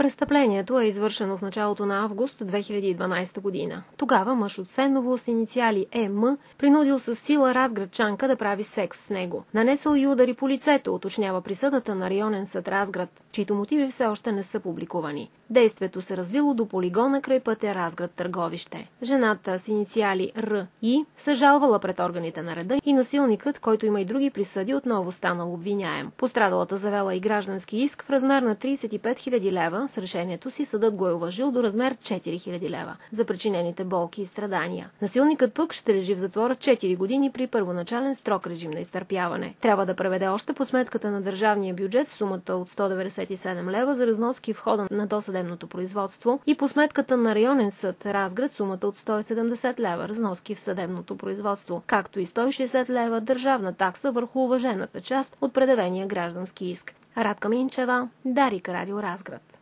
Престъплението е извършено в началото на август 2012 година. Тогава мъж от Сеново с инициали ЕМ принудил с сила разградчанка да прави секс с него. Нанесъл и удари по лицето, уточнява присъдата на районен съд Разград, чието мотиви все още не са публикувани. Действието се развило до полигона край пътя Разград-Търговище. Жената с инициали Р.И. се жалвала пред органите на реда и насилникът, който има и други присъди, отново станал обвиняем. Пострадалата завела и граждански иск в размер на 35 000 лева. С решението си съдът го е уважил до размер 4000 лева за причинените болки и страдания. Насилникът пък ще лежи в затвора 4 години при първоначален строг режим на изтърпяване. Трябва да преведе още по сметката на държавния бюджет сумата от 197 лева за разноски в хода на досъдебното производство и по сметката на районен съд Разград сумата от 170 лева разноски в съдебното производство, както и 160 лева държавна такса върху уважената част от предявения граждански иск. Радка Минчева, Дарик, Радио Разград.